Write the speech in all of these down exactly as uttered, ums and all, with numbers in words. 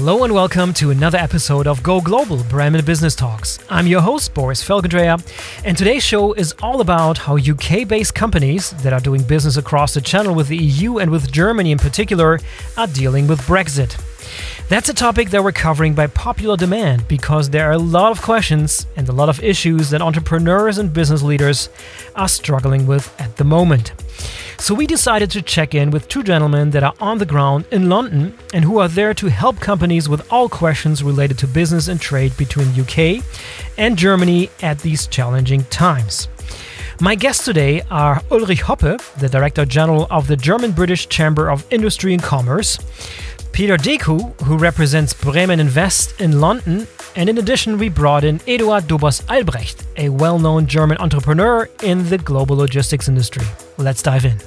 Hello and welcome to another episode of Go Global Bremen Business Talks. I'm your host, Boris Felgendreher, and today's show is all about how U K-based companies that are doing business across the channel with the E U and with Germany in particular are dealing with Brexit. That's a topic that we're covering by popular demand because there are a lot of questions and a lot of issues that entrepreneurs and business leaders are struggling with at the moment. So we decided to check in with two gentlemen that are on the ground in London and who are there to help companies with all questions related to business and trade between U K and Germany at these challenging times. My guests today are Ulrich Hoppe, the Director General of the German-British Chamber of Industry and Commerce, Peter Deku, who represents Bremen Invest in London, and in addition we brought in Eduard Dobos-Albrecht, a well-known German entrepreneur in the global logistics industry. Let's dive in.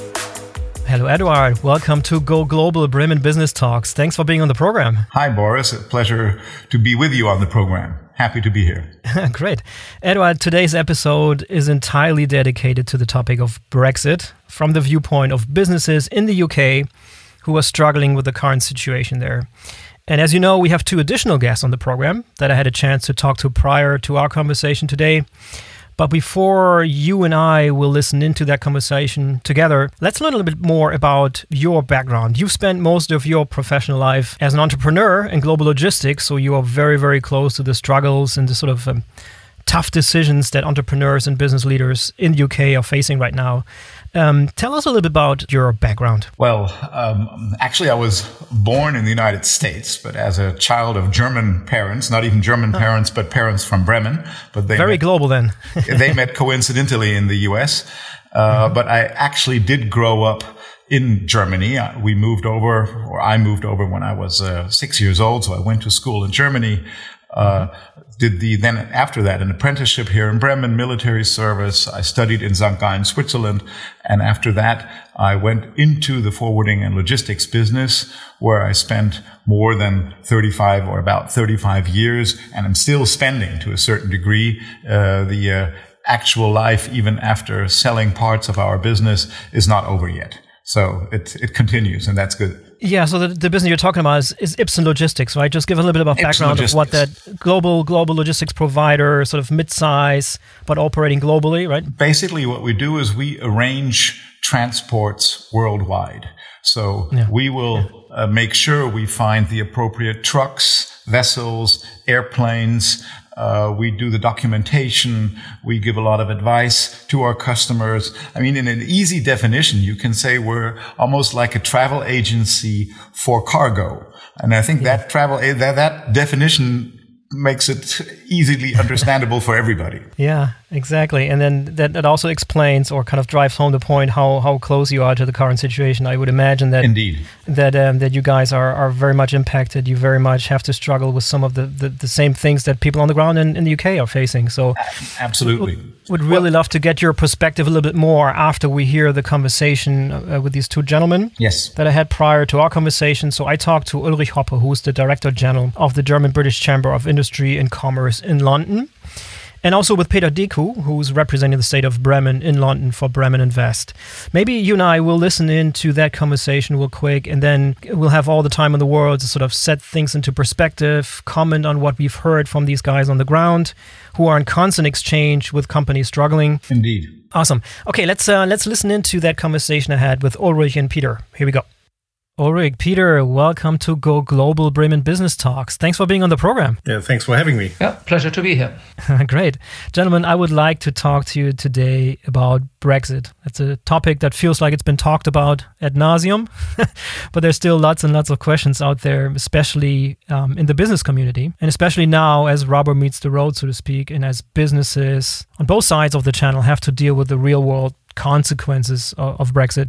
Hello Eduard, welcome to Go Global Bremen Business Talks. Thanks for being on the program. Hi Boris, a pleasure to be with you on the program. Happy to be here. Great. Eduard, today's episode is entirely dedicated to the topic of Brexit from the viewpoint of businesses in the U K who are struggling with the current situation there. And as you know, we have two additional guests on the program that I had a chance to talk to prior to our conversation today. But before you and I will listen into that conversation together, let's learn a little bit more about your background. You've spent most of your professional life as an entrepreneur in global logistics, so you are very, very close to the struggles and the sort of um, tough decisions that entrepreneurs and business leaders in the U K are facing right now. Um, tell us a little bit about your background. Well, um, actually, I was born in the United States, but as a child of German parents, not even German oh. parents, but parents from Bremen. But they Very met, global then. They met coincidentally in the U S. Uh, mm-hmm. But I actually did grow up in Germany. We moved over, or I moved over when I was uh, six years old. So I went to school in Germany. Uh, did the, then after that, an apprenticeship here in Bremen, military service. I studied in Sankt Gallen, Switzerland. And after that, I went into the forwarding and logistics business where I spent more than thirty-five or about thirty-five years. And I'm still spending to a certain degree, uh, the, uh, actual life, even after selling parts of our business, is not over yet. So it, it continues, and that's good. Yeah, so the, the business you're talking about is, is Ipsen Logistics, right? Just give a little bit of a background of what that global global logistics provider, sort of mid-size, but operating globally, right? Basically, what we do is we arrange transports worldwide. So yeah. we will uh, make sure we find the appropriate trucks, vessels, airplanes. Uh, we do the documentation. We give a lot of advice to our customers. I mean, in an easy definition, you can say we're almost like a travel agency for cargo. And I think yeah. that travel, that, that definition makes it easily understandable for everybody. Yeah, exactly. And then that, that also explains or kind of drives home the point how, how close you are to the current situation. I would imagine that Indeed. that um, that you guys are, are very much impacted. You very much have to struggle with some of the, the, the same things that people on the ground in, in the U K are facing. So absolutely. Would, would really well, love to get your perspective a little bit more after we hear the conversation uh, with these two gentlemen yes. that I had prior to our conversation. So I talked to Ulrich Hoppe, who is the Director General of the German-British Chamber of Industry and Commerce in London. And also with Peter Deku, who's representing the state of Bremen in London for Bremen Invest. Maybe you and I will listen into that conversation real quick, and then we'll have all the time in the world to sort of set things into perspective, comment on what we've heard from these guys on the ground, who are in constant exchange with companies struggling. Indeed. Awesome. Okay, let's uh, let's listen into that conversation I had with Ulrich and Peter. Here we go. Ulrich, Peter, welcome to Go Global Bremen Business Talks. Thanks for being on the program. Yeah, thanks for having me. Yeah, pleasure to be here. Great. Gentlemen, I would like to talk to you today about Brexit. It's a topic that feels like it's been talked about ad nauseum, but there's still lots and lots of questions out there, especially um, in the business community, and especially now as rubber meets the road, so to speak, and as businesses on both sides of the channel have to deal with the real-world consequences of, of Brexit.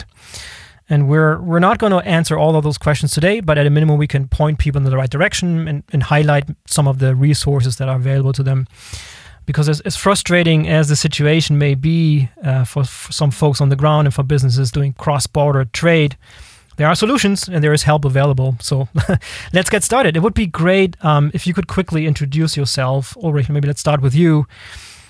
And we're we're not going to answer all of those questions today, but at a minimum, we can point people in the right direction and, and highlight some of the resources that are available to them. Because as, as frustrating as the situation may be uh, for, for some folks on the ground and for businesses doing cross-border trade, there are solutions and there is help available. So let's get started. It would be great um, if you could quickly introduce yourself. Ulrich, maybe let's start with you.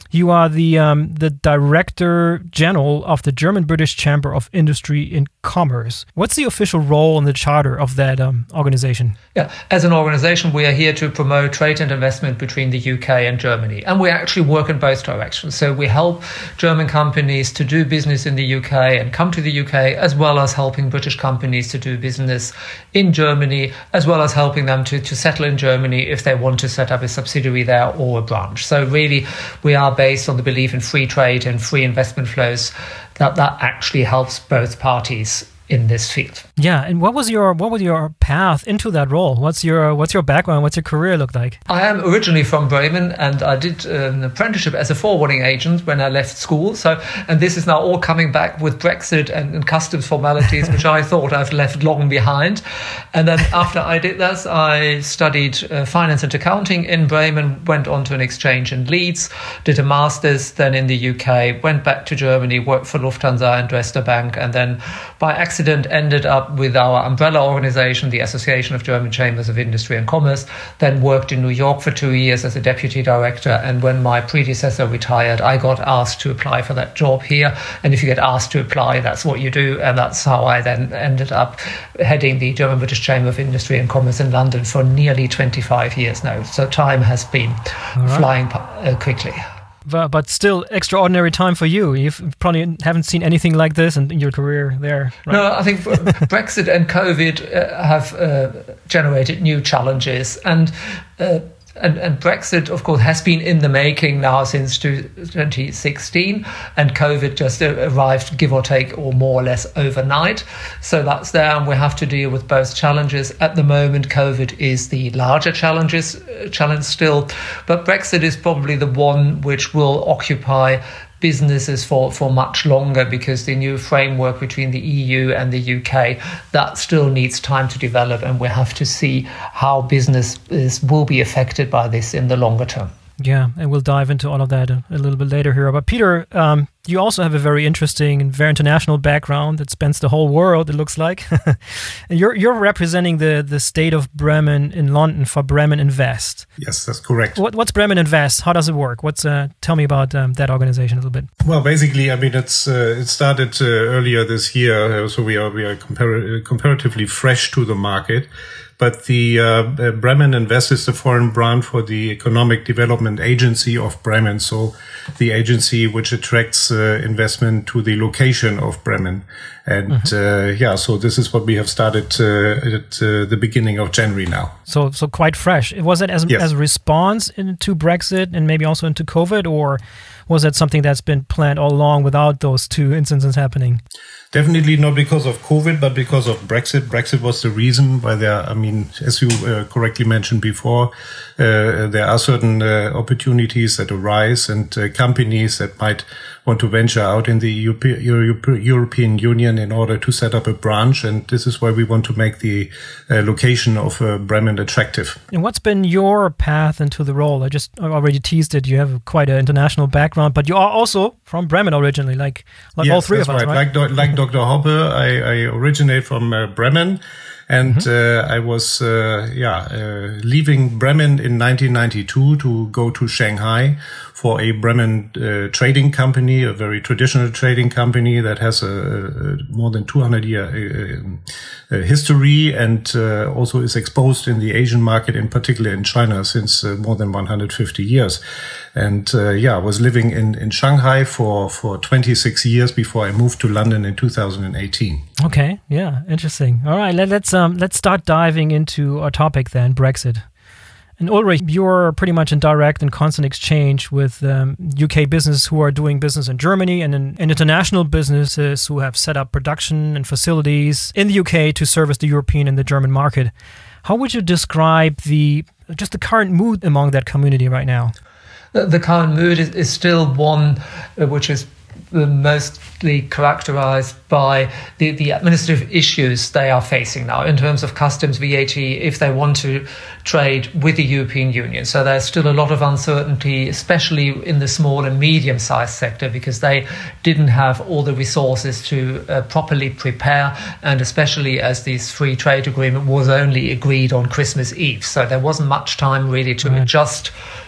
You are the um, the Director General of the German-British Chamber of Industry and Commerce. What's the official role in the charter of that um, organization? Yeah, as an organization, we are here to promote trade and investment between the U K and Germany. And we actually work in both directions. So we help German companies to do business in the U K and come to the U K, as well as helping British companies to do business in Germany, as well as helping them to, to settle in Germany if they want to set up a subsidiary there or a branch. So really, we are based on the belief in free trade and free investment flows, that that actually helps both parties in this field. Yeah, and what was your what was your path into that role? What's your what's your background? What's your career look like? I am originally from Bremen, and I did an apprenticeship as a forwarding agent when I left school. So, and this is now all coming back with Brexit and, and customs formalities, which I thought I've left long behind. And then after I did that, I studied uh, finance and accounting in Bremen, went on to an exchange in Leeds, did a master's then in the U K, went back to Germany, worked for Lufthansa and Dresdner Bank, and then by accident accident ended up with our umbrella organization, the Association of German Chambers of Industry and Commerce, then worked in New York for two years as a deputy director. And when my predecessor retired, I got asked to apply for that job here. And if you get asked to apply, that's what you do. And that's how I then ended up heading the German British Chamber of Industry and Commerce in London for nearly twenty-five years now. So time has been right. flying uh, quickly. But, but still extraordinary time for you. You probably haven't seen anything like this in, in your career there. Right? No, I think Brexit and COVID uh, have uh, generated new challenges. And, uh, and and Brexit, of course, has been in the making now since twenty sixteen. And COVID just arrived, give or take, or more or less overnight. So that's there, and we have to deal with both challenges. At the moment, COVID is the larger challenges, uh, challenge still. But Brexit is probably the one which will occupy businesses for, for much longer, because the new framework between the E U and the U K, that still needs time to develop, and we have to see how businesses will be affected by this in the longer term. Yeah, and we'll dive into all of that a, a little bit later here. But Peter, um, you also have a very interesting and very international background that spans the whole world, it looks like. And you're you're representing the, the state of Bremen in London for Bremen Invest. Yes, that's correct. What, what's Bremen Invest? How does it work? What's uh, tell me about um, that organization a little bit. Well, basically, I mean, it's uh, it started uh, earlier this year, uh, so we are we are compar- comparatively fresh to the market. But the uh, Bremen Invest is the foreign brand for the Economic Development Agency of Bremen, so the agency which attracts uh, investment to the location of Bremen. And mm-hmm. uh, yeah, so this is what we have started uh, at uh, the beginning of January now. So, so quite fresh. Was it as, yes. as a response into Brexit and maybe also into COVID, or was that something that's been planned all along without those two instances happening? Definitely not because of COVID, but because of Brexit. Brexit was the reason why there, I mean, as you uh, correctly mentioned before, uh, there are certain uh, opportunities that arise, and uh, companies that might want to venture out in the Europe- Europe- European Union in order to set up a branch. And this is why we want to make the uh, location of uh, Bremen attractive. And what's been your path into the role? I just I already teased it. You have quite an international background, but you are also from Bremen originally, like, like yes, all three that's of us, right? right? Like, do, like Doctor Hoppe, I, I originate from uh, Bremen. And mm-hmm. uh, I was, uh, yeah, uh, leaving Bremen in nineteen ninety-two to go to Shanghai for a Bremen uh, trading company, a very traditional trading company that has a, a more than two hundred year uh, uh, history, and uh, also is exposed in the Asian market, in particular in China, since uh, more than one hundred fifty years. And uh, yeah, I was living in, in Shanghai for, for twenty-six years before I moved to London in two thousand eighteen. Okay, yeah, interesting. All right, let, let's um let's start diving into our topic then, Brexit. And Ulrich, you're pretty much in direct and constant exchange with um, U K business who are doing business in Germany, and, in, and international businesses who have set up production and facilities in the U K to service the European and the German market. How would you describe the just the current mood among that community right now? The current mood is, is still one uh, which is mostly characterized by the, the administrative issues they are facing now in terms of customs, V A T, if they want to trade with the European Union. So there's still a lot of uncertainty, especially in the small and medium-sized sector, because they didn't have all the resources to uh, properly prepare, and especially as this free trade agreement was only agreed on Christmas Eve. So there wasn't much time really to right. adjust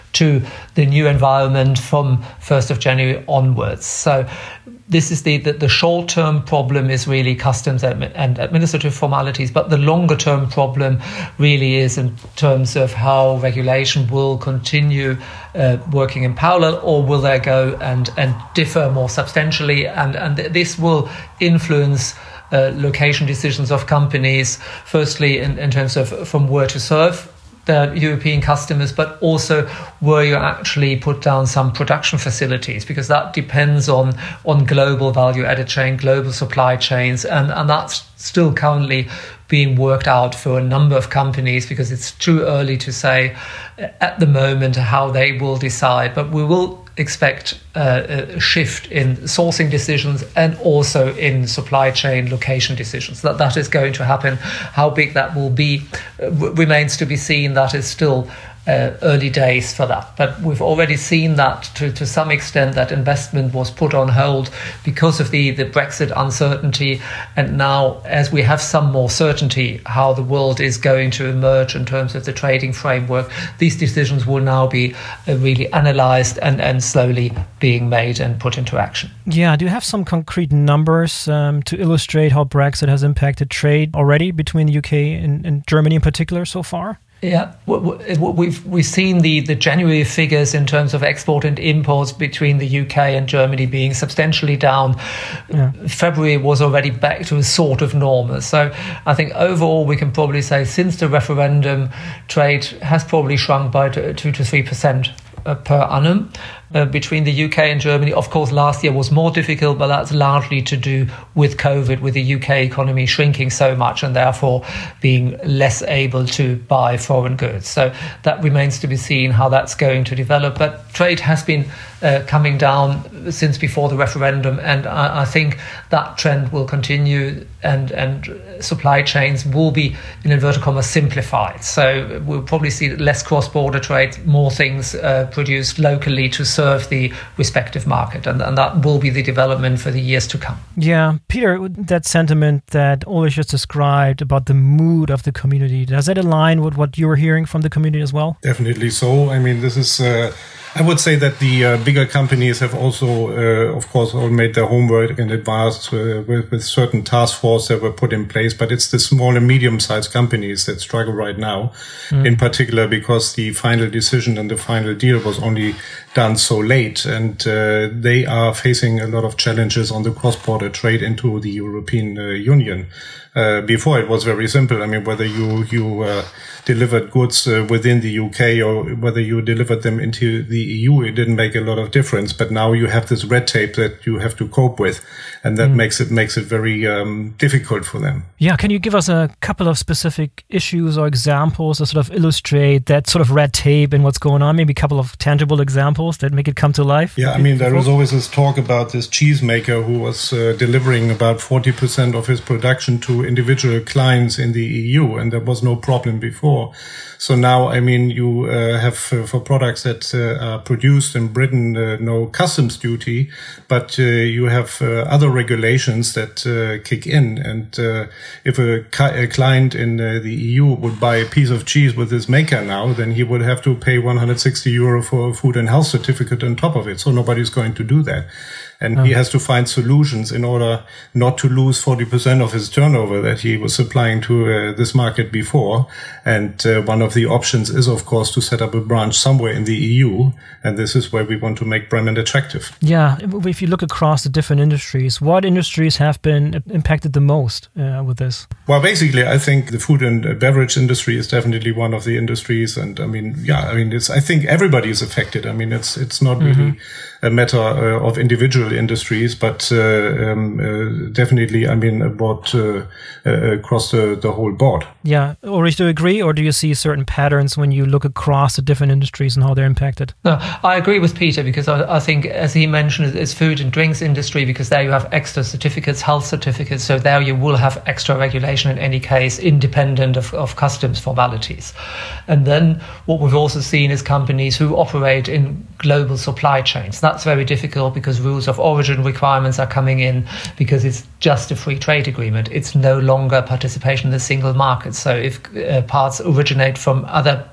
to the new environment from first of January onwards. So this is the, the, the short-term problem is really customs and administrative formalities, but the longer-term problem really is in terms of how regulation will continue uh, working in parallel, or will they go and, and differ more substantially, and, and this will influence uh, location decisions of companies, firstly in, in terms of from where to serve the European customers, but also where you actually put down some production facilities, because that depends on on global value added chain, global supply chains, and, and that's still currently being worked out for a number of companies, because it's too early to say at the moment how they will decide. But we will expect uh, a shift in sourcing decisions and also in supply chain location decisions. That that is going to happen. How big that will be uh, remains to be seen. That is still uh, early days for that. But we've already seen that to, to some extent that investment was put on hold because of the, the Brexit uncertainty. And now, as we have some more certainty how the world is going to emerge in terms of the trading framework, these decisions will now be uh, really analysed and, and slowly being made and put into action. Yeah, do you have some concrete numbers um, to illustrate how Brexit has impacted trade already between the U K and, and Germany in particular so far? Yeah, we've we've seen the, the January figures in terms of export and imports between the U K and Germany being substantially down. Yeah. February was already back to a sort of normal. So I think overall we can probably say since the referendum, trade has probably shrunk by two to three percent per annum uh, between the U K and Germany. Of course, last year was more difficult, but that's largely to do with COVID, with the U K economy shrinking so much and therefore being less able to buy foreign goods. So that remains to be seen how that's going to develop. But trade has been uh, coming down since before the referendum, and I, I think that trend will continue, and, and supply chains will be, in inverted commas, simplified. So we'll probably see less cross-border trade, more things uh, produced locally to serve the respective market, and, and that will be the development for the years to come. Yeah, Peter, that sentiment that Ulrich just described about the mood of the community, does that align with what you're hearing from the community as well? Definitely so. I mean, this is... Uh, I would say that the uh, bigger companies have also, uh, of course, all made their homework in advance uh, with, with certain task force that were put in place. But it's the small and medium-sized companies that struggle right now, mm. in particular because the final decision and the final deal was only done so late. And uh, they are facing a lot of challenges on the cross-border trade into the European uh, Union. Uh, before it was very simple. I mean, whether you, you uh, delivered goods uh, within the U K or whether you delivered them into the E U, it didn't make a lot of difference. But now you have this red tape that you have to cope with, and that mm. makes it makes it very um, difficult for them. Yeah, can you give us a couple of specific issues or examples that sort of illustrate that sort of red tape and what's going on? Maybe a couple of tangible examples that make it come to life? Yeah, I mean, there was always this talk about this cheesemaker who was uh, delivering about forty percent of his production to individual clients in the E U, and there was no problem before. So now, I mean, you uh, have uh, for products that uh, are produced in Britain, uh, no customs duty, but uh, you have uh, other regulations that uh, kick in. And uh, if a, a client in uh, the E U would buy a piece of cheese with this maker now, then he would have to pay one hundred sixty euro for a food and health certificate on top of it. So nobody's going to do that. And oh. he has to find solutions in order not to lose forty percent of his turnover that he was supplying to uh, this market before. And uh, one of the options is, of course, to set up a branch somewhere in the E U. And this is where we want to make Bremen attractive. Yeah. If you look across the different industries, what industries have been impacted the most uh, with this? Well, basically, I think the food and beverage industry is definitely one of the industries. And I mean, yeah, I mean, it's, I think everybody is affected. I mean, it's, it's not mm-hmm. really a matter uh, of individual industries, but uh, um, uh, definitely, I mean, about uh, uh, across the, the whole board. Yeah. Ulrich, do you agree, or do you see certain patterns when you look across the different industries and how they're impacted? No, I agree with Peter, because I, I think, as he mentioned, it's food and drinks industry, because there you have extra certificates, health certificates, so there you will have extra regulation in any case, independent of, of customs formalities. And then what we've also seen is companies who operate in global supply chains. That's very difficult because rules of origin requirements are coming in, because it's just a free trade agreement. It's no longer participation in the single market. So if uh, parts originate from other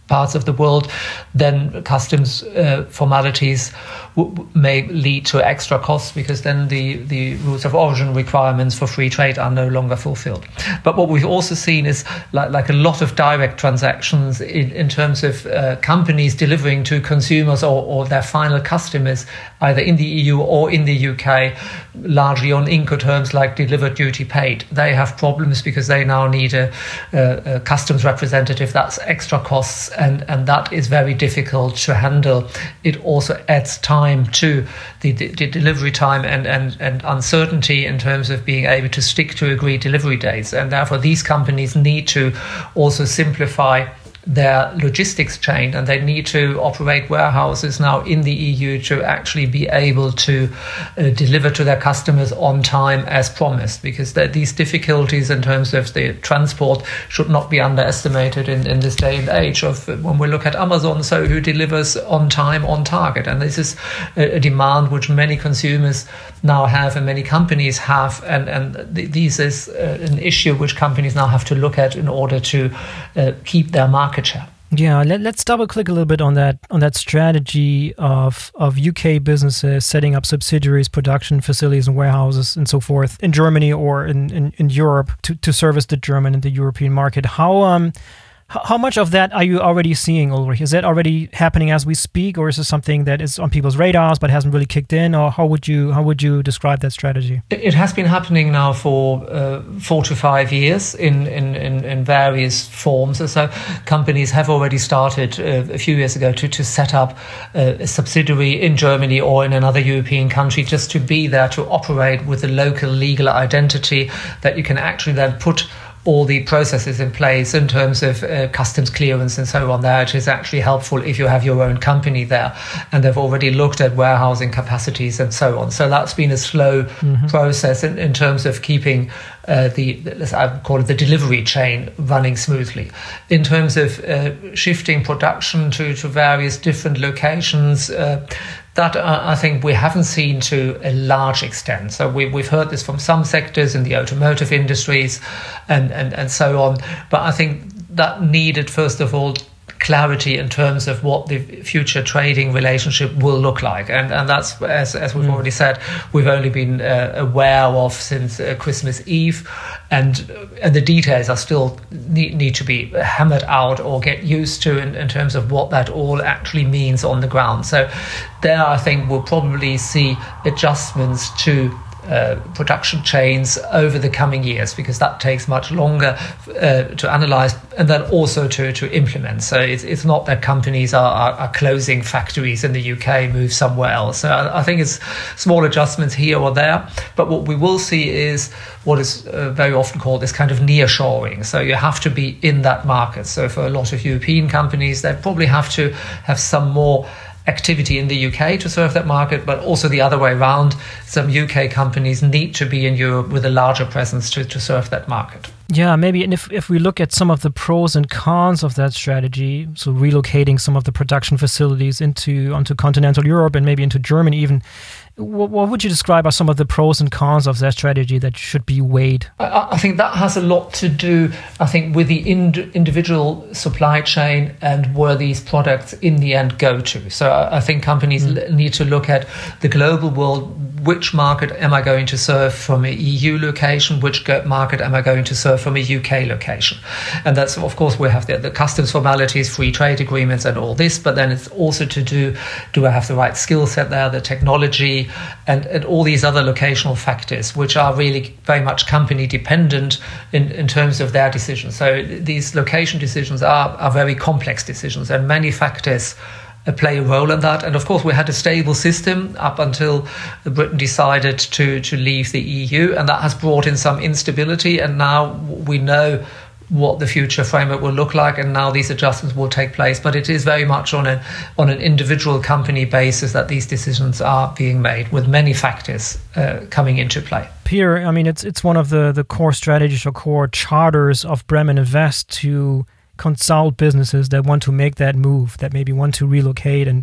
parts of the world, then customs uh, formalities w- may lead to extra costs, because then the, the rules of origin requirements for free trade are no longer fulfilled. But what we've also seen is like, like a lot of direct transactions in, in terms of uh, companies delivering to consumers or, or their final customers, either in the E U or in the U K, largely on Incoterms like delivered duty paid. They have problems because they now need a, a, a customs representative. That's extra costs. And, and that is very difficult to handle. It also adds time to the, the, the delivery time and, and, and uncertainty in terms of being able to stick to agreed delivery dates. And therefore, these companies need to also simplify their logistics chain, and they need to operate warehouses now in the E U to actually be able to uh, deliver to their customers on time as promised, because these difficulties in terms of the transport should not be underestimated in, in this day and age of when we look at Amazon, so who delivers on time, on target. And this is a, a demand which many consumers now have and many companies have, and, and th- this is uh, an issue which companies now have to look at in order to uh, keep their market share. Yeah, let, let's double click a little bit on that on that strategy of of U K businesses setting up subsidiaries, production facilities and warehouses and so forth in Germany or in, in, in Europe to, to service the German and the European market. How um how much of that are you already seeing, Ulrich? Is that already happening as we speak, or is it something that is on people's radars but hasn't really kicked in? Or how would you how would you describe that strategy? It has been happening now for uh, four to five years in, in, in, in various forms. So companies have already started uh, a few years ago to, to set up uh, a subsidiary in Germany or in another European country, just to be there to operate with a local legal identity that you can actually then put all the processes in place in terms of uh, customs clearance and so on there. It is actually helpful if you have your own company there, and they've already looked at warehousing capacities and so on. So that's been a slow mm-hmm. process in, in terms of keeping uh, the, I would call it the delivery chain running smoothly. In terms of uh, shifting production to, to various different locations, uh, that uh, I think we haven't seen to a large extent. So we, we've heard this from some sectors in the automotive industries and, and, and so on. But I think that needed, first of all, clarity in terms of what the future trading relationship will look like. And and that's, as, as we've mm. already said, we've only been uh, aware of since uh, Christmas Eve. And, and the details are still need, need to be hammered out or get used to in, in terms of what that all actually means on the ground. So there, I think we'll probably see adjustments to Uh, production chains over the coming years, because that takes much longer uh, to analyze and then also to, to implement. So it's it's not that companies are, are, are closing factories in the U K, move somewhere else. So I, I think it's small adjustments here or there. But what we will see is what is uh, very often called this kind of nearshoring. So you have to be in that market. So for a lot of European companies, they probably have to have some more activity in the U K to serve that market, but also the other way around. Some U K companies need to be in Europe with a larger presence to, to serve that market. Yeah, maybe. And if, if we look at some of the pros and cons of that strategy, so relocating some of the production facilities into onto continental Europe and maybe into Germany even, what, what would you describe as some of the pros and cons of that strategy that should be weighed? I, I think that has a lot to do, I think, with the ind- individual supply chain and where these products in the end go to. So I, I think companies mm. l- need to look at the global world. Which market am I going to serve from an E U location? Which go- market am I going to serve from a U K location? And that's, of course, we have the, the customs formalities, free trade agreements and all this, but then it's also to do, do I have the right skill set there, the technology, and, and all these other locational factors, which are really very much company dependent in, in terms of their decisions. So these location decisions are, are very complex decisions, and many factors play a role in that. And of course, we had a stable system up until Britain decided to, to leave the E U, and that has brought in some instability. And now we know what the future framework will look like, and now these adjustments will take place. But it is very much on, a, on an individual company basis that these decisions are being made, with many factors uh, coming into play. Peter, I mean, it's it's one of the, the core strategies or core charters of Bremen Invest to consult businesses that want to make that move, that maybe want to relocate and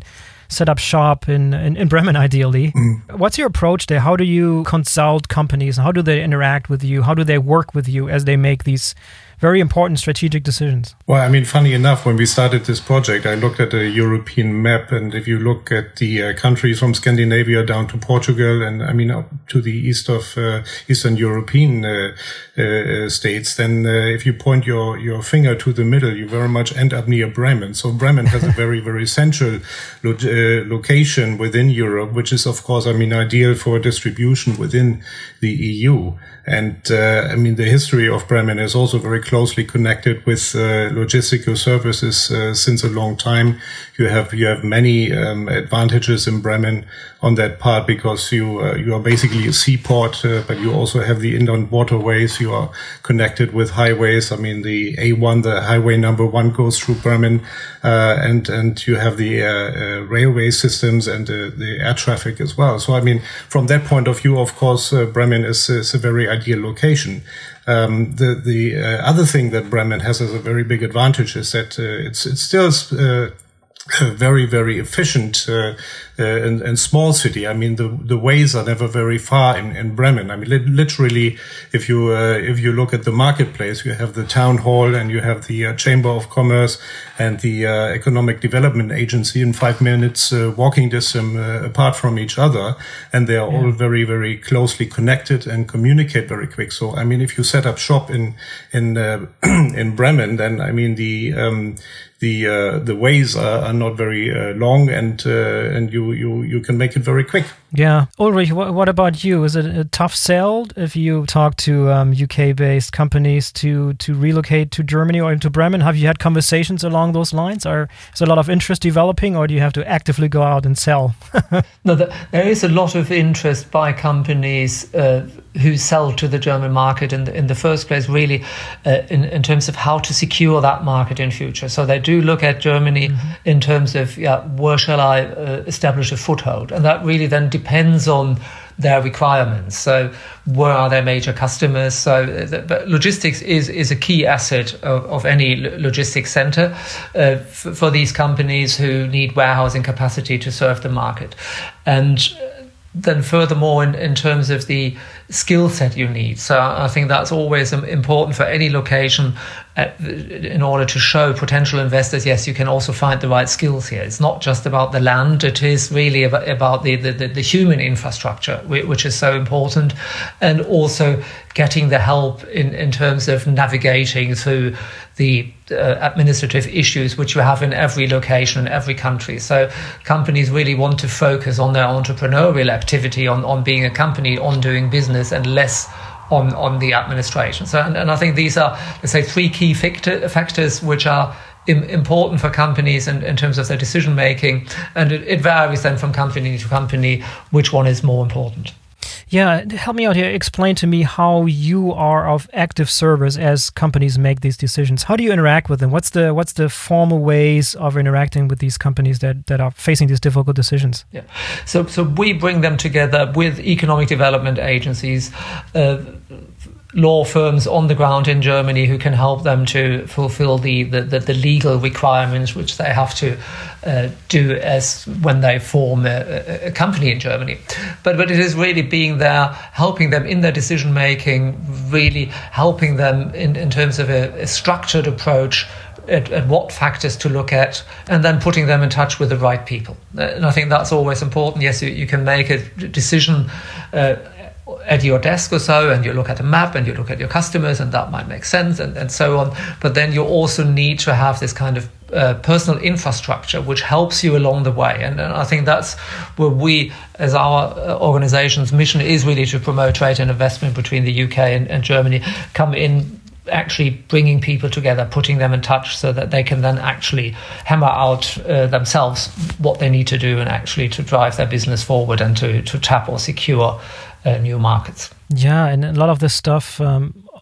set up shop in, in, in Bremen, ideally. Mm. What's your approach there? How do you consult companies? How do they interact with you? How do they work with you as they make these very important strategic decisions? Well, I mean, funny enough, when we started this project, I looked at a European map, and if you look at the uh, countries from Scandinavia down to Portugal, and I mean up to the east of uh, Eastern European uh, uh, states, then uh, if you point your your finger to the middle, you very much end up near Bremen. So Bremen has a very very central lo- uh, location within Europe, which is of course, I mean, ideal for distribution within the E U. And uh, I mean, the history of Bremen is also very closely connected with uh, logistical services uh, since a long time. You have you have many um, advantages in Bremen on that part, because you uh, you are basically a seaport, uh, but you also have the inland waterways. You are connected with highways. I mean, the A one, the highway number one, goes through Bremen, uh, and and you have the uh, uh, railway systems and uh, the air traffic as well. So I mean, from that point of view, of course, uh, Bremen is, is a very ideal location. Um, the the uh, other thing that Bremen has as a very big advantage is that uh, it's it's still uh, very very efficient uh, uh, and, and small city. I mean, the the ways are never very far in, in Bremen. I mean, li- literally, if you uh, if you look at the marketplace, you have the town hall and you have the uh, Chamber of Commerce and the uh, Economic Development Agency in five minutes uh, walking distance uh, apart from each other, and they are yeah. all very very closely connected and communicate very quick. So I mean, if you set up shop in in uh, in Bremen, then I mean the um, the uh, the ways are, are not very uh, long, and uh, and you, you you can make it very quick. Yeah, Ulrich, what, what about you? Is it a tough sell if you talk to um, U K-based companies to to relocate to Germany or into Bremen? Have you had conversations along those lines? Or is there a lot of interest developing, or do you have to actively go out and sell? No, the, there is a lot of interest by companies uh, who sell to the German market in the, in the first place, really, uh, in, in terms of how to secure that market in future. So they do look at Germany mm-hmm. in terms of, yeah, where shall I uh, establish a foothold? And that really then depends on their requirements. So where are their major customers? So the, but logistics is, is a key asset of, of any logistics center uh, f- for these companies who need warehousing capacity to serve the market. And then furthermore, in, in terms of the skill set you need. So I think that's always important for any location uh, in order to show potential investors, yes, you can also find the right skills here. It's not just about the land. It is really about, about the, the, the human infrastructure, which is so important, and also getting the help in, in terms of navigating through the uh, administrative issues which you have in every location, in every country. So companies really want to focus on their entrepreneurial activity, on, on being a company, on doing business, and less on, on the administration. So, and, and I think these are, let's say, three key factor, factors which are im- important for companies in, in terms of their decision making. And it, it varies then from company to company which one is more important. Yeah, help me out here. Explain to me how you are of active service as companies make these decisions. How do you interact with them? What's the what's the formal ways of interacting with these companies that, that are facing these difficult decisions? Yeah, so so we bring them together with economic development agencies, uh, law firms on the ground in Germany who can help them to fulfill the, the, the, the legal requirements which they have to uh, do as when they form a, a company in Germany. But, but it is really being there, helping them in their decision making, really helping them in, in terms of a, a structured approach At, at what factors to look at, and then putting them in touch with the right people. And I think that's always important. Yes, you, you can make a decision uh, at your desk or so, and you look at a map and you look at your customers, and that might make sense, and, and so on. But then you also need to have this kind of uh, personal infrastructure which helps you along the way. And, and I think that's where we, as our organization's mission is really to promote trade and investment between the U K and, and Germany, come in actually bringing people together, putting them in touch so that they can then actually hammer out uh, themselves what they need to do and actually to drive their business forward and to, to tap or secure uh, new markets. Yeah, and a lot of this stuff um,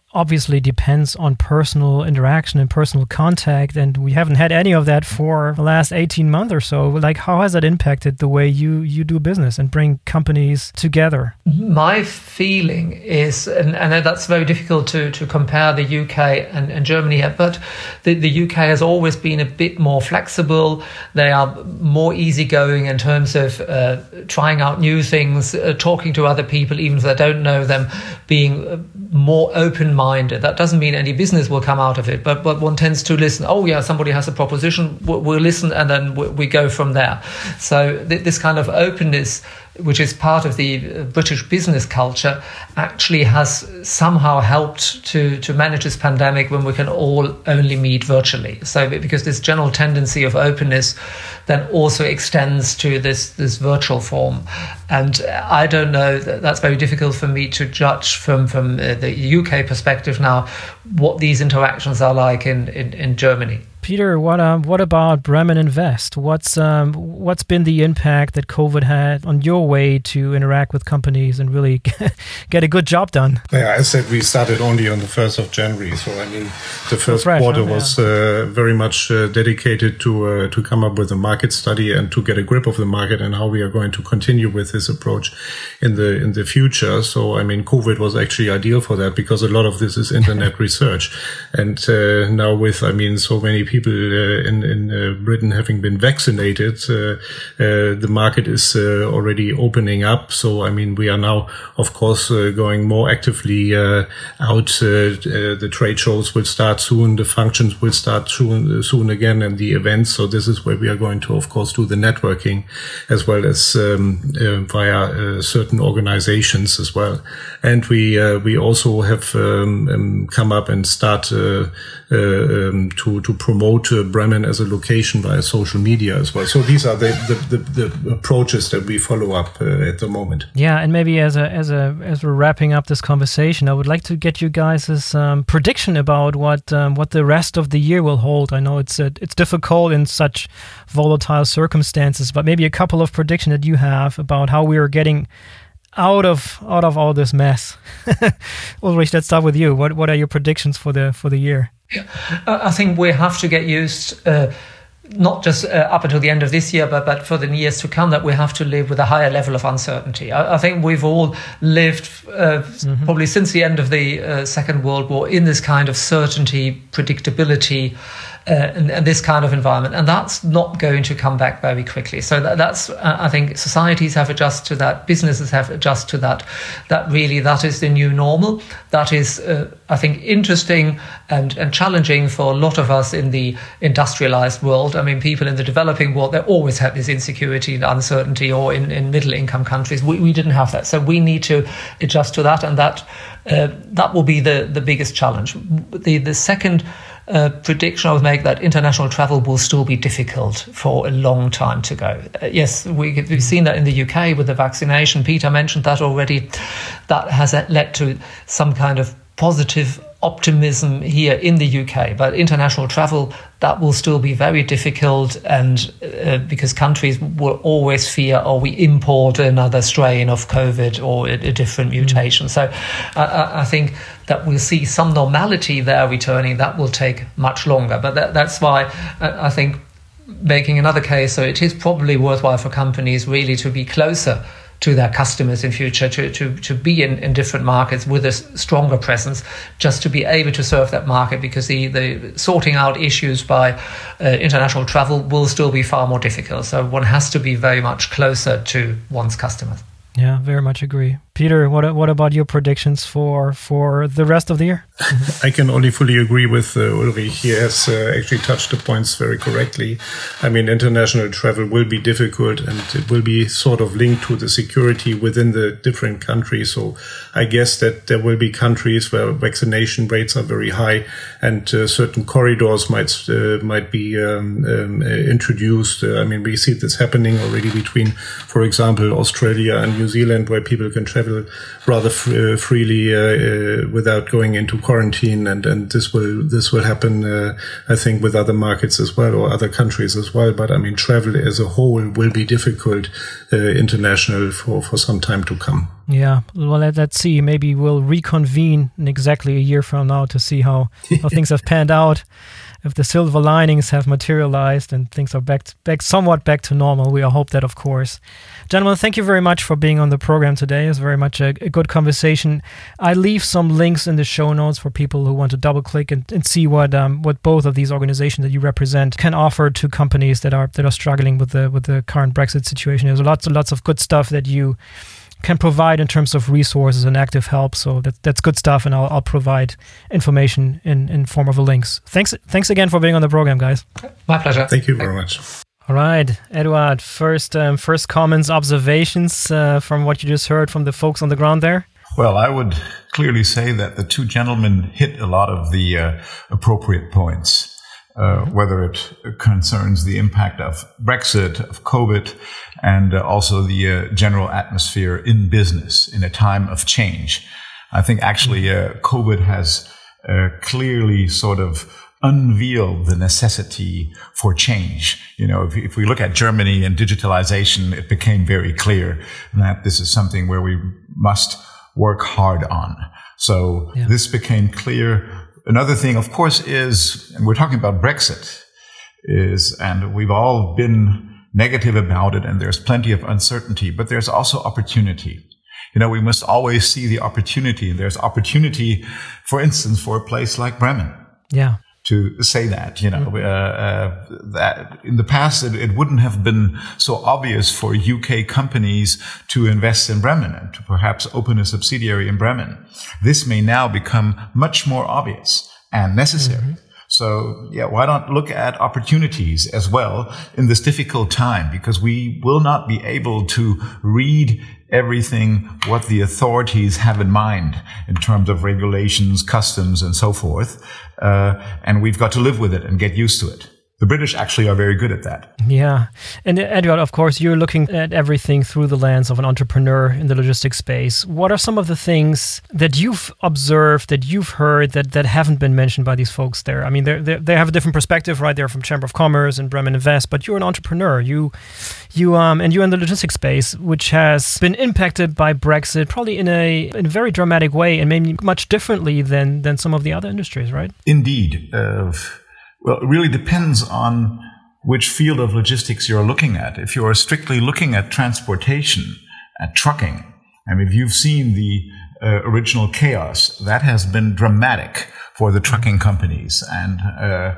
obviously depends on personal interaction and personal contact, and we haven't had any of that for the last eighteen months or so. Like, how has that impacted the way you, you do business and bring companies together? My feeling is, and, and that's very difficult to, to compare the U K and, and Germany here, but the, the U K has always been a bit more flexible. They are more easygoing in terms of uh, trying out new things, uh, talking to other people, even if they don't know them, being uh, more open-minded. That doesn't mean any business will come out of it, but, but one tends to listen. Oh, yeah, somebody has a proposition, we'll, we'll listen, and then we, we go from there. So th- this kind of openness, which is part of the British business culture, actually has somehow helped to, to manage this pandemic when we can all only meet virtually. So because this general tendency of openness then also extends to this, this virtual form. And I don't know, that's very difficult for me to judge from, from the U K perspective now what these interactions are like in, in, in Germany. Peter, what um, what about Bremen Invest? What's um, what's been the impact that COVID had on your way to interact with companies and really get a good job done? Yeah, I said we started only on the first of January, so I mean the first fresh, quarter huh? was yeah. uh, very much uh, dedicated to uh, to come up with a market study and to get a grip of the market and how we are going to continue with this approach in the in the future. So I mean, COVID was actually ideal for that because a lot of this is internet research, and uh, now with I mean so many people uh, in, in uh, Britain having been vaccinated, uh, uh, the market is uh, already opening up. So, I mean, we are now, of course, uh, going more actively uh, out. Uh, uh, the trade shows will start soon. The functions will start soon, uh, soon again, and the events. So this is where we are going to, of course, do the networking as well as um, uh, via uh, certain organizations as well. And we uh, we also have um, um, come up and start uh, uh, um, to to promote uh, Bremen as a location via social media as well. So these are the the, the, the approaches that we follow up uh, at the moment. Yeah, and maybe as a as a as we're wrapping up this conversation, I would like to get you guys' um, prediction about what um, what the rest of the year will hold. I know it's uh, it's difficult in such volatile circumstances, but maybe a couple of predictions that you have about how we are getting out of out of all this mess. Ulrich, let's start with you. What what are your predictions for the for the year? Yeah, I think we have to get used, uh, not just uh, up until the end of this year, but, but for the years to come, that we have to live with a higher level of uncertainty. I, I think we've all lived uh, mm-hmm. probably since the end of the uh, Second World War in this kind of certainty, predictability, Uh, and, and this kind of environment, and that's not going to come back very quickly. So that, that's, uh, I think, societies have adjusted to that, businesses have adjusted to that. That really, that is the new normal. That is, uh, I think, interesting and, and challenging for a lot of us in the industrialized world. I mean, people in the developing world, they always had this insecurity and uncertainty, or in, in middle-income countries, we, we didn't have that. So we need to adjust to that, and that uh, that will be the, the biggest challenge. The the second Uh, prediction I would make, that international travel will still be difficult for a long time to go. Uh, yes, we, we've seen that in the U K with the vaccination. Peter mentioned that already. That has led to some kind of positive optimism here in the U K, but international travel, that will still be very difficult, and uh, because countries will always fear, or we import another strain of COVID or a, a different mutation. Mm. So uh, I think that we'll see some normality there returning. That will take much longer, but that, that's why uh, I think making another case, so it is probably worthwhile for companies really to be closer to their customers in future, to to, to be in, in different markets with a stronger presence, just to be able to serve that market, because the, the sorting out issues by uh, international travel will still be far more difficult. So one has to be very much closer to one's customers. Yeah, very much agree. Peter, what what about your predictions for for the rest of the year? I can only fully agree with uh, Ulrich. He has uh, actually touched the points very correctly. I mean, international travel will be difficult, and it will be sort of linked to the security within the different countries. So I guess that there will be countries where vaccination rates are very high, and uh, certain corridors might uh, might be um, um, introduced. Uh, I mean, we see this happening already between, for example, Australia and New Zealand, where people can travel travel rather f- uh, freely uh, uh, without going into quarantine, and, and this will this will happen, uh, I think, with other markets as well or other countries as well. But I mean, travel as a whole will be difficult uh, international for, for some time to come. Yeah, well, let, let's see. Maybe we'll reconvene in exactly a year from now to see how, how things have panned out. If the silver linings have materialized and things are back, to, back somewhat back to normal, we all hope that, of course. Gentlemen, thank you very much for being on the program today. It's very much a, a good conversation. I leave some links in the show notes for people who want to double click and, and see what um, what both of these organizations that you represent can offer to companies that are that are struggling with the with the current Brexit situation. There's lots and lots of good stuff that you can provide in terms of resources and active help. So that, that's good stuff, and I'll, I'll provide information in, in form of links. Thanks thanks again for being on the program, guys. My pleasure. Thank you very much. All right, Eduard, first um, first comments, observations uh, from what you just heard from the folks on the ground there? Well, I would clearly say that the two gentlemen hit a lot of the uh, appropriate points. Uh, whether it concerns the impact of Brexit, of COVID, and uh, also the uh, general atmosphere in business in a time of change. I think actually uh, COVID has uh, clearly sort of unveiled the necessity for change. You know, if, if we look at Germany and digitalization, it became very clear that this is something where we must work hard on. So yeah. This became clear. Another thing, of course, is, and we're talking about Brexit, is, and we've all been negative about it, and there's plenty of uncertainty, but there's also opportunity. You know, we must always see the opportunity. There's opportunity, for instance, for a place like Bremen. Yeah. To say that, you know, uh, uh, that in the past it, it wouldn't have been so obvious for U K companies to invest in Bremen and to perhaps open a subsidiary in Bremen. This may now become much more obvious and necessary. Mm-hmm. So, yeah, why not look at opportunities as well in this difficult time? Because we will not be able to read everything what the authorities have in mind in terms of regulations, customs, and so forth. Uh, and we've got to live with it and get used to it. The British actually are very good at that. Yeah. And Eduard, of course, you're looking at everything through the lens of an entrepreneur in the logistics space. What are some of the things that you've observed, that you've heard, that, that haven't been mentioned by these folks there? I mean, they they have a different perspective, right? They're from Chamber of Commerce and Bremen Invest, but you're an entrepreneur. You, you, um, and you're in the logistics space, which has been impacted by Brexit, probably in a in a very dramatic way, and maybe much differently than than some of the other industries, right? Indeed. Uh, Well, it really depends on which field of logistics you're looking at. If you're strictly looking at transportation, at trucking, I mean, if you've seen the uh, original chaos, that has been dramatic for the trucking companies. And uh,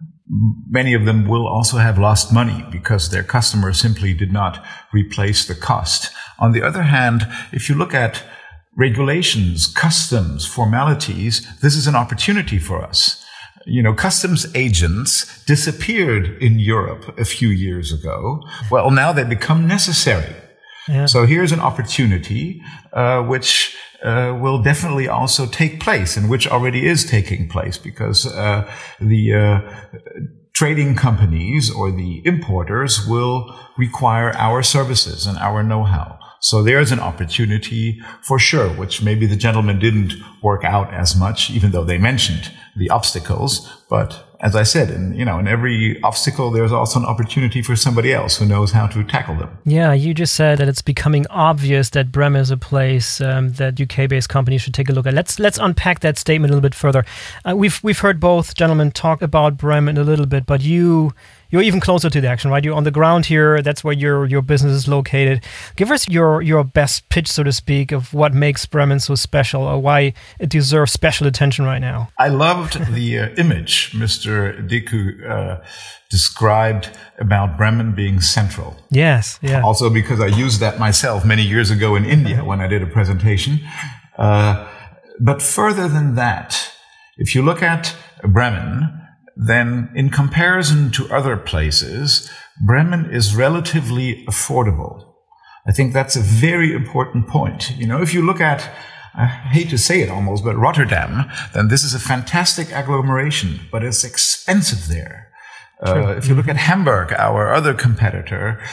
many of them will also have lost money because their customers simply did not replace the cost. On the other hand, if you look at regulations, customs, formalities, this is an opportunity for us. You know, customs agents disappeared in Europe a few years ago. Well, now they become necessary. Yeah. So here's an opportunity uh, which uh, will definitely also take place, and which already is taking place, because uh, the uh, trading companies or the importers will require our services and our know-how. So there's an opportunity for sure, which maybe the gentleman didn't work out as much, even though they mentioned the obstacles. But as I said, in, you know, in every obstacle, there's also an opportunity for somebody else who knows how to tackle them. Yeah, you just said that it's becoming obvious that Bremen is a place um, that U K-based companies should take a look at. Let's let's unpack that statement a little bit further. Uh, we've we've heard both gentlemen talk about Bremen a little bit, but you. You're even closer to the action, right? You're on the ground here. That's where your your business is located. Give us your your best pitch, so to speak, of what makes Bremen so special, or why it deserves special attention right now. I loved the uh, image Mister Deku uh, described about Bremen being central. Yes, yeah. Also because I used that myself many years ago in India when I did a presentation. Uh, but further than that, if you look at Bremen, then in comparison to other places, Bremen is relatively affordable. I think that's a very important point. You know, if you look at, I hate to say it almost, but Rotterdam, then this is a fantastic agglomeration, but it's expensive there. Uh, if you look at Hamburg, our other competitor,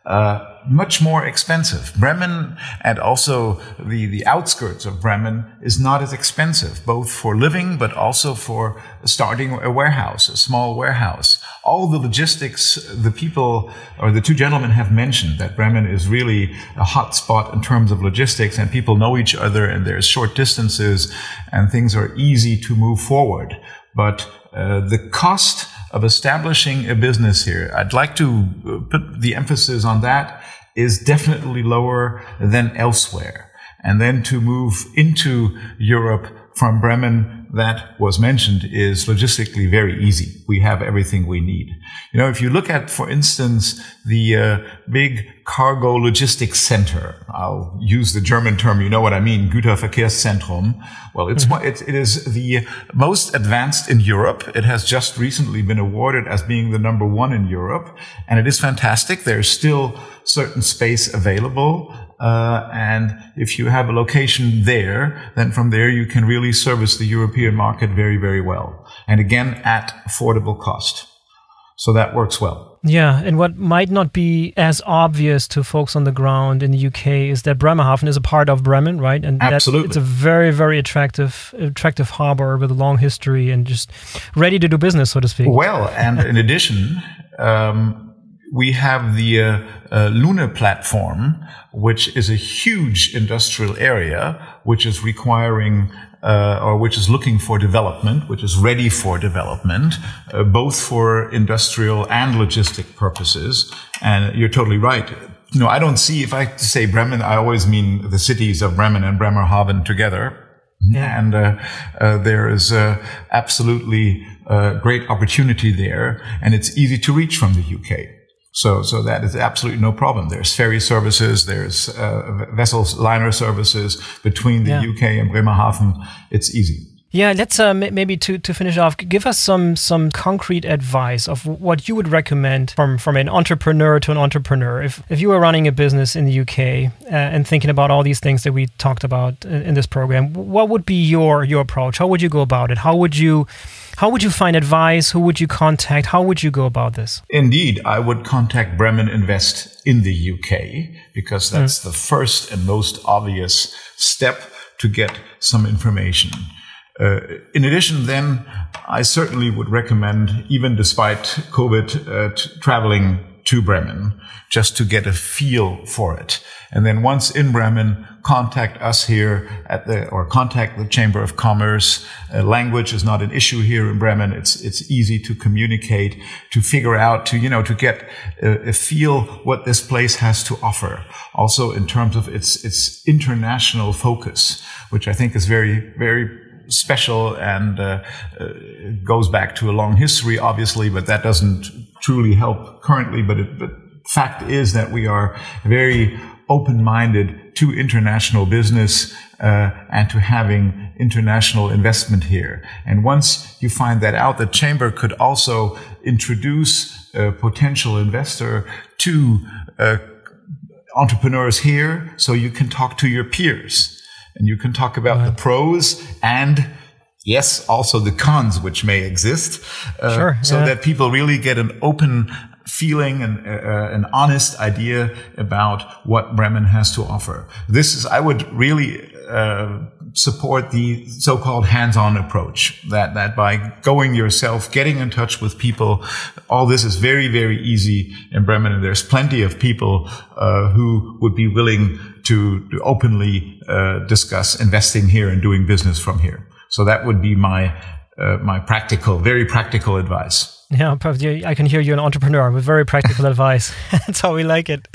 uh, much more expensive. Bremen and also the, the outskirts of Bremen is not as expensive, both for living, but also for starting a warehouse, a small warehouse. All the logistics, the people or the two gentlemen have mentioned that Bremen is really a hot spot in terms of logistics, and people know each other and there's short distances and things are easy to move forward. But uh, the cost of establishing a business here, I'd like to put the emphasis on that, is definitely lower than elsewhere. And then to move into Europe from Bremen, that was mentioned, is logistically very easy. We have everything we need. You know, if you look at, for instance, the uh, big cargo logistics center, I'll use the German term, you know what I mean, Güterverkehrszentrum. Well, it's mm-hmm. it, it is the most advanced in Europe. It has just recently been awarded as being the number one in Europe, and it is fantastic. There's still certain space available. Uh, and if you have a location there, then from there you can really service the European market very, very well. And again, at affordable cost. So that works well. Yeah, and what might not be as obvious to folks on the ground in the U K is that Bremerhaven is a part of Bremen, right? And absolutely, it's a very, very attractive, attractive harbor with a long history and just ready to do business, so to speak. Well, and in addition, um, we have the uh, uh, Lune platform, which is a huge industrial area, which is requiring uh, or which is looking for development, which is ready for development, uh, both for industrial and logistic purposes. And you're totally right. You know, I don't see, if I say Bremen, I always mean the cities of Bremen and Bremerhaven together. Yeah. And uh, uh, there is uh, absolutely uh, great opportunity there, and it's easy to reach from the U K. So, so that is absolutely no problem. There's ferry services, there's uh, vessels, liner services between the yeah. U K and Bremerhaven. It's easy. Yeah, let's uh, maybe to, to finish off, give us some some concrete advice of what you would recommend from, from an entrepreneur to an entrepreneur. If if you were running a business in the U K uh, and thinking about all these things that we talked about in, in this program, what would be your your approach? How would you go about it? How would you How would you find advice? Who would you contact? How would you go about this? Indeed, I would contact Bremen Invest in the U K, because that's mm. the first and most obvious step to get some information. Uh, in addition, then, I certainly would recommend, even despite COVID, uh, t- traveling to Bremen, just to get a feel for it. And then once in Bremen, contact us here at the, or contact the Chamber of Commerce. Uh, language is not an issue here in Bremen. It's, it's easy to communicate, to figure out, to, you know, to get a, a feel what this place has to offer. Also in terms of its, its international focus, which I think is very, very special and uh, uh, goes back to a long history, obviously, but that doesn't truly help currently. But it, but fact is that we are very open-minded to international business uh, and to having international investment here. And once you find that out, the Chamber could also introduce a potential investor to uh, entrepreneurs here, so you can talk to your peers. And you can talk about right. the pros and, yes, also the cons which may exist, uh, sure, so yeah. that people really get an open feeling and uh, an honest idea about what Bremen has to offer. This is, I would really uh, support the so-called hands-on approach, that, that by going yourself, getting in touch with people, all this is very, very easy in Bremen. And there's plenty of people uh, who would be willing to, to openly uh, discuss investing here and doing business from here. So that would be my uh, my practical, very practical advice. Yeah, I can hear you're an entrepreneur with very practical advice. That's how we like it.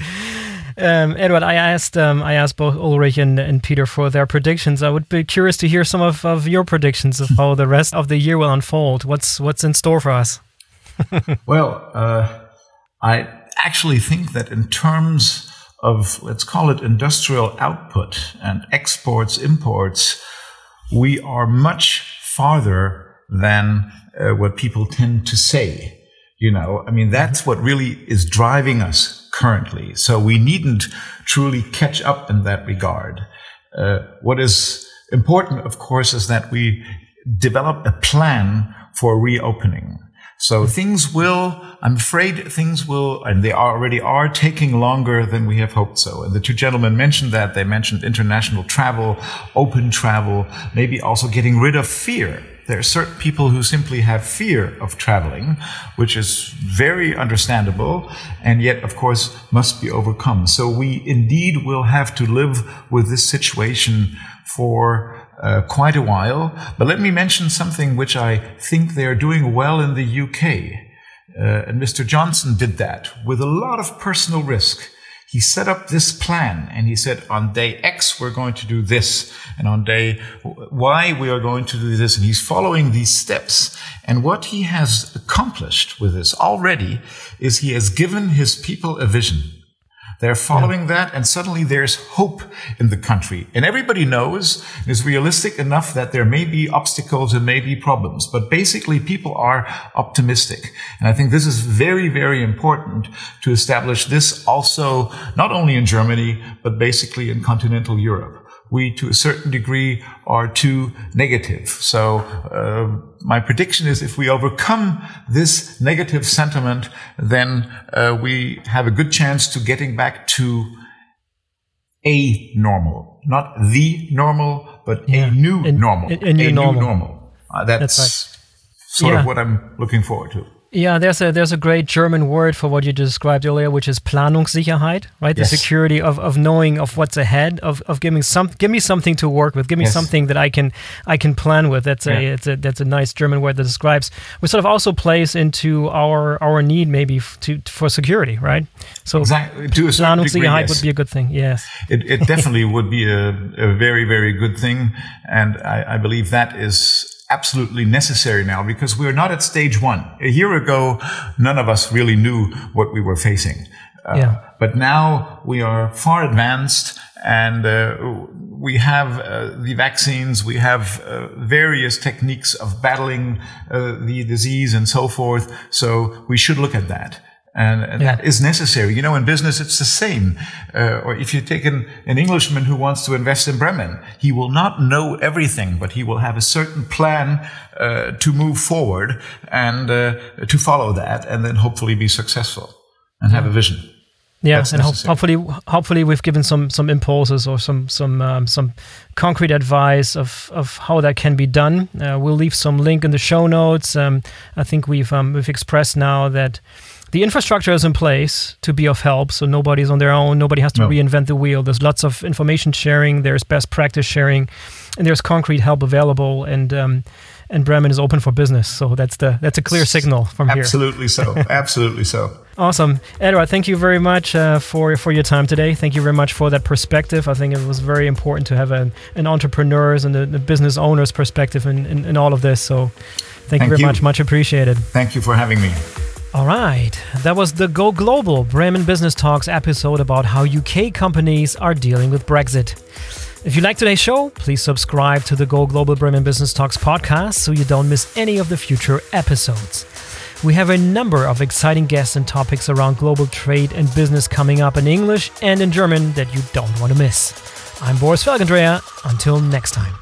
Um, Edward, I asked um, I asked both Ulrich and, and Peter for their predictions. I would be curious to hear some of, of your predictions of how the rest of the year will unfold. What's what's in store for us? Well, uh, I actually think that in terms of, let's call it industrial output and exports, imports, we are much farther than uh, what people tend to say. You know, I mean, that's what really is driving us currently. So we needn't truly catch up in that regard. Uh, what is important, of course, is that we develop a plan for reopening. So things will, I'm afraid things will, and they already are taking longer than we have hoped so. And the two gentlemen mentioned that. They mentioned international travel, open travel, maybe also getting rid of fear. There are certain people who simply have fear of traveling, which is very understandable, and yet, of course, must be overcome. So we indeed will have to live with this situation for Uh, quite a while. But let me mention something which I think they're doing well in the U K. Uh, and Mister Johnson did that with a lot of personal risk. He set up this plan and he said, on day X, we're going to do this. And on day Y, we are going to do this. And he's following these steps. And what he has accomplished with this already is he has given his people a vision. They're following yeah. that, and suddenly there's hope in the country. And everybody knows, and is realistic enough that there may be obstacles and may be problems. But basically, people are optimistic. And I think this is very, very important to establish this also, not only in Germany, but basically in continental Europe. We, to a certain degree, are too negative. So uh, my prediction is if we overcome this negative sentiment, then uh, we have a good chance to getting back to a normal. Not the normal, but yeah. a new a, normal. A, a new a normal. New normal. Uh, that's that's right. sort yeah. of what I'm looking forward to. Yeah, there's a there's a great German word for what you described earlier, which is Planungssicherheit, right? Yes. The security of, of knowing of what's ahead, of of giving some give me something to work with, give me yes. something that I can I can plan with. That's a yeah. it's a that's a nice German word that describes, which sort of also plays into our our need maybe f- to for security, right? So exactly. To a certain Planungssicherheit degree, yes. would be a good thing. Yes, it, it definitely would be a, a very very good thing, and I, I believe that is absolutely necessary now, because we're not at stage one. A year ago, none of us really knew what we were facing. Uh, yeah. But now we are far advanced, and uh, we have uh, the vaccines, we have uh, various techniques of battling uh, the disease and so forth. So we should look at that. And, and yeah. that is necessary. You know, in business, it's the same. Uh, or if you take an, an Englishman who wants to invest in Bremen, he will not know everything, but he will have a certain plan uh, to move forward and uh, to follow that, and then hopefully be successful and have a vision. Yeah, That's and ho- necessary. hopefully, hopefully we've given some some impulses or some some um, some concrete advice of, of how that can be done. Uh, we'll leave some link in the show notes. Um, I think we've um, we've expressed now that the infrastructure is in place to be of help, so nobody's on their own. Nobody has to no. reinvent the wheel. There's lots of information sharing. There's best practice sharing, and there's concrete help available. And um, and Bremen is open for business. So that's the that's a clear signal from here. Absolutely so. Absolutely so. Awesome. Edward, thank you very much uh, for, for your time today. Thank you very much for that perspective. I think it was very important to have an, an entrepreneur's and the, the business owner's perspective in, in, in all of this. So thank, thank you very you. much. Much appreciated. Thank you for having me. All right. That was the Go Global Bremen Business Talks episode about how U K companies are dealing with Brexit. If you like today's show, please subscribe to the Go Global Bremen Business Talks podcast so you don't miss any of the future episodes. We have a number of exciting guests and topics around global trade and business coming up in English and in German that you don't want to miss. I'm Boris Felgendreher. Until next time.